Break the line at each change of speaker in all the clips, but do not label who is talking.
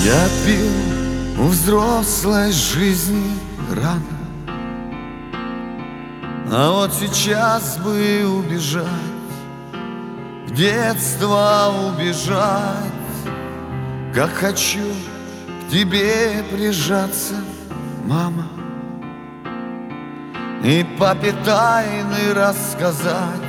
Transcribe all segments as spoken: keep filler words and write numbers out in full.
Я пил у взрослой жизни рано, а вот сейчас бы убежать, в детство убежать. Как хочу к тебе прижаться, мама, и папе тайны рассказать,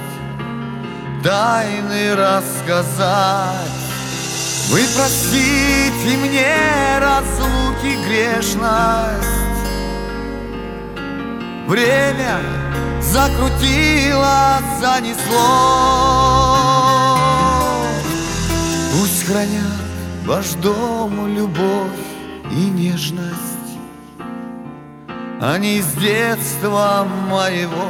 тайны рассказать. Вы простите мне разлуки грешность, время закрутило, занесло. Пусть хранят ваш дом любовь и нежность, они из детства моего,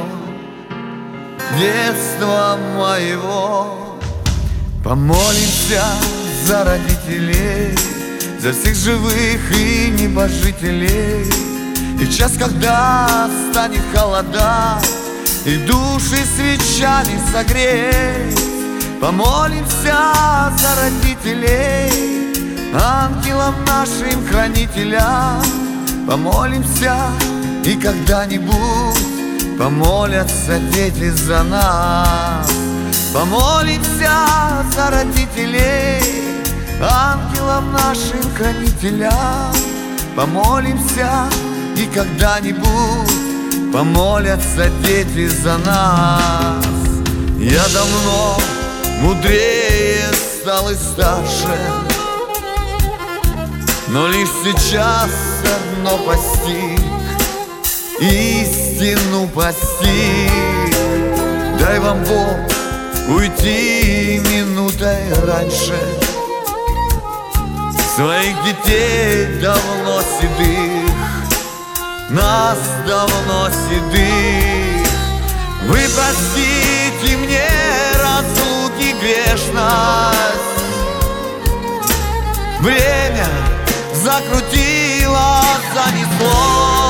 детства моего. Помолимся за родителей, за всех живых и небожителей. И час, когда станет холода, и души свечами согреть, помолимся за родителей, ангелам нашим хранителям. Помолимся, и когда-нибудь помолятся дети за нас. Помолимся за родителей, ангелам нашим хранителям. Помолимся, и когда-нибудь помолятся дети за нас. Я давно мудрее стал и старше, но лишь сейчас одно постиг, истину постиг. Дай вам Бог уйти минутой раньше, своих детей давно седых, нас давно седых. Вы простите мне разлуки грешность, время закрутило, занесло.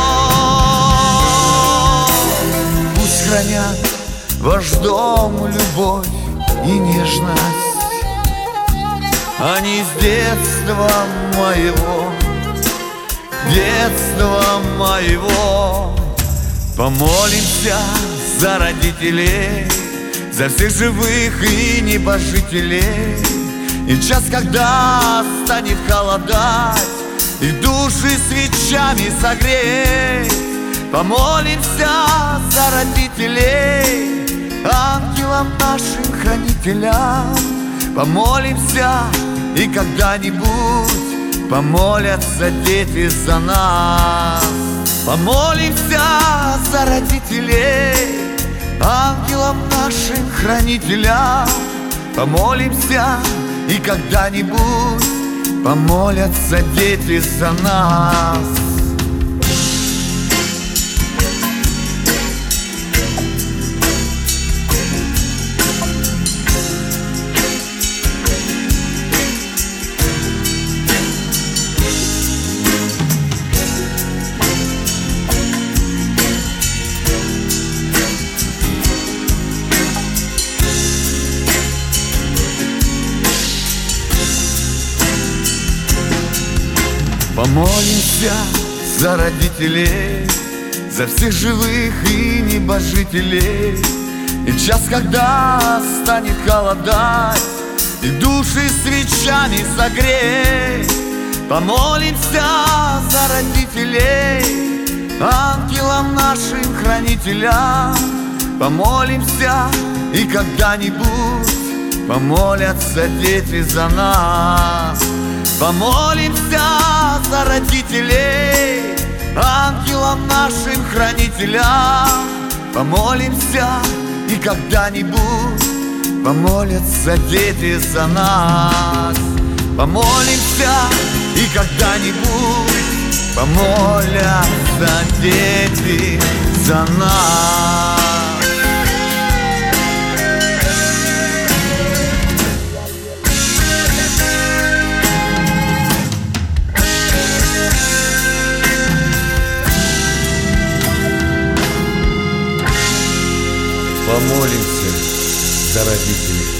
Пусть хранят ваш дом любовь и нежность, они из детства моего, детства моего. Помолимся за родителей, за всех живых и небожителей. И час, когда станет холодать, и души свечами согреть, помолимся за родителей, ангелам нашим хранителям. Помолимся, и когда-нибудь помолятся дети за нас. Помолимся за родителей, ангелам нашим хранителям. Помолимся, и когда-нибудь помолятся дети за нас. Помолимся за родителей, за всех живых и небожителей. И час, когда станет холодать, и души свечами согреть, помолимся за родителей, ангелам нашим хранителям. Помолимся, и когда-нибудь помолятся дети за нас. Помолимся за родителей, ангелам нашим хранителям. Помолимся, и когда-нибудь помолятся дети за нас. Помолимся, и когда-нибудь помолятся дети за нас.
Помолимся за родителей.